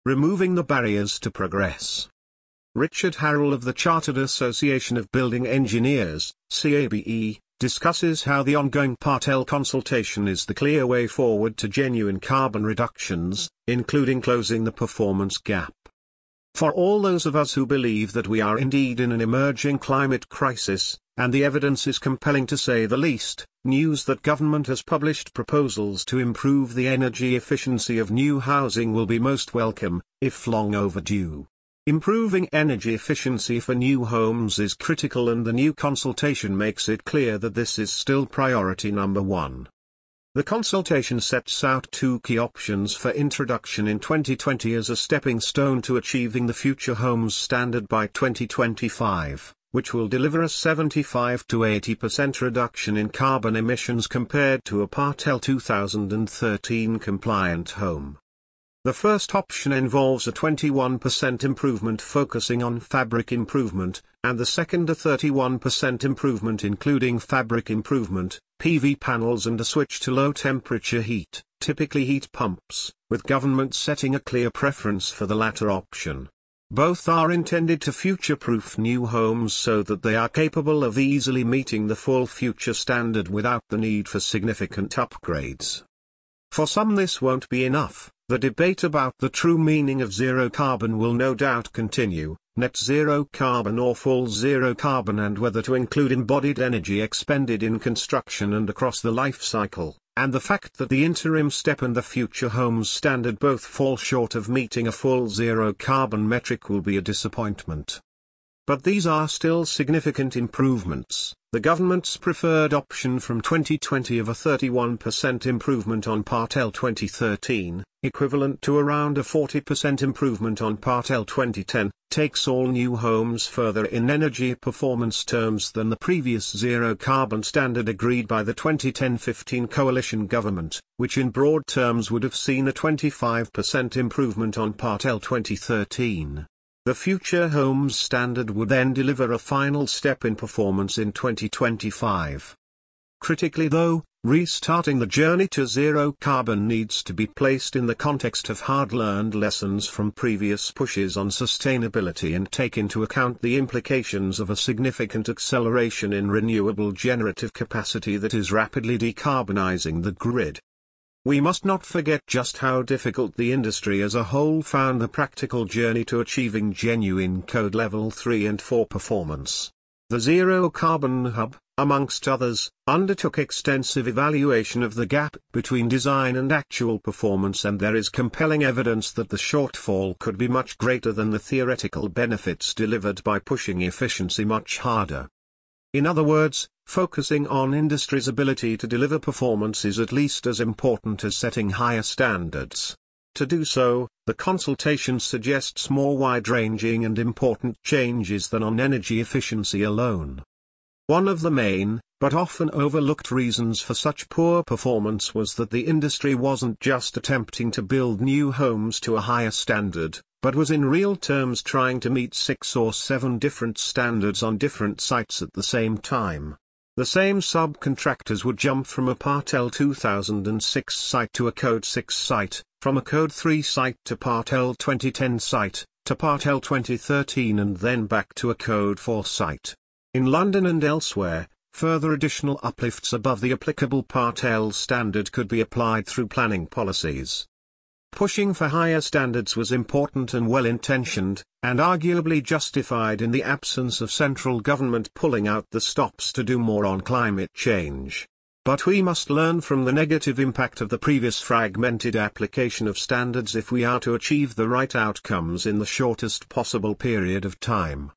Removing the barriers to progress. Richard Harrell of the Chartered Association of Building Engineers, CABE, discusses how the ongoing Part L consultation is the clear way forward to genuine carbon reductions, including closing the performance gap. For all those of us who believe that we are indeed in an emerging climate crisis, and the evidence is compelling to say the least, news that government has published proposals to improve the energy efficiency of new housing will be most welcome, if long overdue. Improving energy efficiency for new homes is critical, and the new consultation makes it clear that this is still priority number one. The consultation sets out two key options for introduction in 2020 as a stepping stone to achieving the Future Homes Standard by 2025, which will deliver a 75 to 80% reduction in carbon emissions compared to a Part L 2013 compliant home. The first option involves a 21% improvement focusing on fabric improvement, and the second a 31% improvement including fabric improvement, PV panels and a switch to low-temperature heat, typically heat pumps, with government setting a clear preference for the latter option. Both are intended to future-proof new homes so that they are capable of easily meeting the full future standard without the need for significant upgrades. For some this won't be enough. The debate about the true meaning of zero carbon will no doubt continue, net zero carbon or full zero carbon, and whether to include embodied energy expended in construction and across the life cycle, and the fact that the interim step and the Future Homes Standard both fall short of meeting a full zero carbon metric will be a disappointment. But these are still significant improvements. The government's preferred option from 2020 of a 31% improvement on Part L 2013, equivalent to around a 40% improvement on Part L 2010, takes all new homes further in energy performance terms than the previous zero carbon standard agreed by the 2010-15 coalition government, which in broad terms would have seen a 25% improvement on Part L 2013. The Future Homes Standard would then deliver a final step in performance in 2025. Critically though, restarting the journey to zero carbon needs to be placed in the context of hard-learned lessons from previous pushes on sustainability and take into account the implications of a significant acceleration in renewable generative capacity that is rapidly decarbonizing the grid. We must not forget just how difficult the industry as a whole found the practical journey to achieving genuine Code Level 3 and 4 performance. The Zero Carbon Hub, amongst others, undertook extensive evaluation of the gap between design and actual performance, and there is compelling evidence that the shortfall could be much greater than the theoretical benefits delivered by pushing efficiency much harder. In other words, focusing on industry's ability to deliver performance is at least as important as setting higher standards. To do so, the consultation suggests more wide-ranging and important changes than on energy efficiency alone. One of the main, but often overlooked reasons for such poor performance was that the industry wasn't just attempting to build new homes to a higher standard, but was in real terms trying to meet 6 or 7 different standards on different sites at the same time. The same subcontractors would jump from a Part L 2006 site to a Code 6 site, from a Code 3 site to Part L 2010 site, to Part L 2013 and then back to a Code 4 site. In London and elsewhere, further additional uplifts above the applicable Part L standard could be applied through planning policies. Pushing for higher standards was important and well-intentioned, and arguably justified in the absence of central government pulling out the stops to do more on climate change. But we must learn from the negative impact of the previous fragmented application of standards if we are to achieve the right outcomes in the shortest possible period of time.